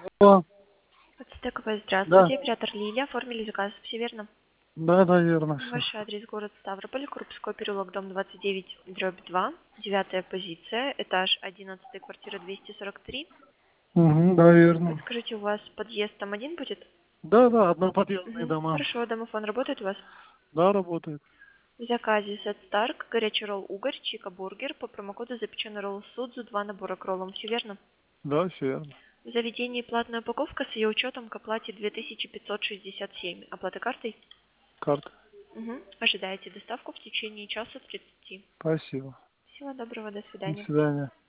Алло. Подстыковая, Да, здравствуйте. Оператор Лилия. Оформили заказ. Все верно? да, наверное, все. Ваш адрес город Ставрополь, Крупской переулок, дом 29, дробь 2, 9 позиция, этаж 11, квартира 243. Угу, да, верно. Подскажите, у вас подъезд там один будет? Да, да, одноподъездные Угу. дома. Хорошо, домофон работает у вас? Да, работает. В заказе сет Старк, горячий ролл угорь, чика бургер, по промокоду запеченный ролл судзу, 2 набора к роллам. Все верно? Да, все верно. В заведении платная упаковка с ее учетом к оплате 2567. Оплата картой? Карта. Угу. Ожидаете доставку в течение часа 30. Спасибо. Всего доброго, до До свидания. свидания.